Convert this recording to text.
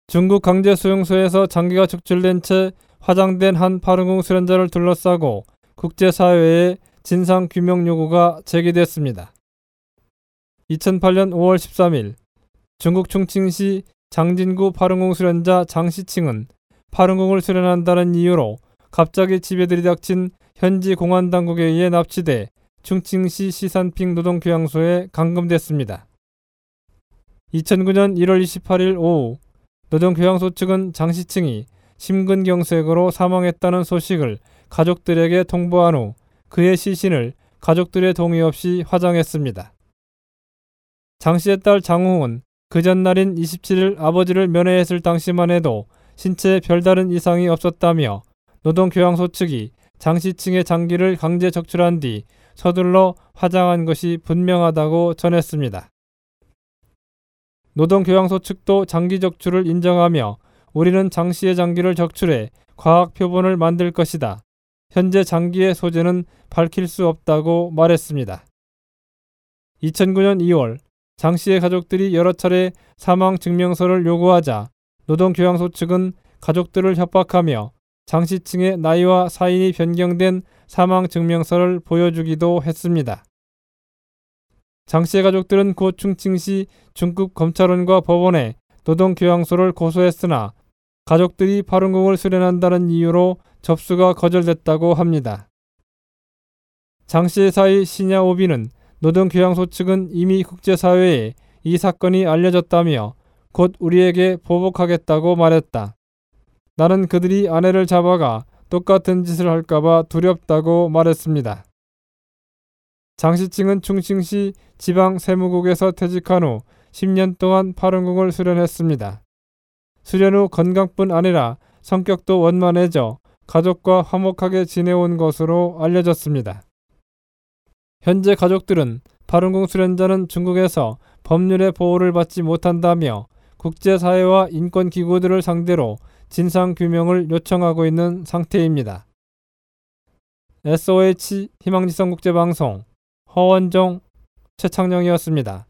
중국 강제 수용소에서 장기가 축출된 채 화장된 한 파룬궁 수련자를 둘러싸고 국제사회에 진상규명 요구가 제기됐습니다. 2008년 5월 13일 중국 충칭시 장진구 파룬궁 수련자 장시칭은 파룬궁을 수련한다는 이유로 갑자기 집에 들이닥친 현지 공안당국에 의해 납치돼 충칭시 시산핑 노동교양소에 감금됐습니다. 2009년 1월 28일 오후 노동교양소 측은 장시칭이 심근경색으로 사망했다는 소식을 가족들에게 통보한 후 그의 시신을 가족들의 동의 없이 화장했습니다. 장씨의 딸 장우은 그 전날인 27일 아버지를 면회했을 당시만 해도 신체에 별다른 이상이 없었다며 노동교양소 측이 장시칭의 장기를 강제 적출한 뒤 서둘러 화장한 것이 분명하다고 전했습니다. 노동교양소 측도 장기 적출을 인정하며 우리는 장씨의 장기를 적출해 과학 표본을 만들 것이다. 현재 장기의 소재는 밝힐 수 없다고 말했습니다. 2009년 2월 장씨의 가족들이 여러 차례 사망증명서를 요구하자 노동교양소 측은 가족들을 협박하며 장시칭의 나이와 사인이 변경된 사망증명서를 보여주기도 했습니다. 장씨의 가족들은 고 충칭시 중급 검찰원과 법원에 노동교양소를 고소했으나 가족들이 파룬궁을 수련한다는 이유로 접수가 거절됐다고 합니다. 장씨의 사위 시냐오비는 노동교양소 측은 이미 국제사회에 이 사건이 알려졌다며 곧 우리에게 보복하겠다고 말했다. 나는 그들이 아내를 잡아가 똑같은 짓을 할까봐 두렵다고 말했습니다. 장시칭은 충칭시 지방세무국에서 퇴직한 후 10년 동안 파룬궁을 수련했습니다. 수련 후 건강뿐 아니라 성격도 원만해져 가족과 화목하게 지내온 것으로 알려졌습니다. 현재 가족들은 파룬궁 수련자는 중국에서 법률의 보호를 받지 못한다며 국제사회와 인권기구들을 상대로 진상규명을 요청하고 있는 상태입니다. SOH 희망지성국제방송 허원종, 최창영이었습니다.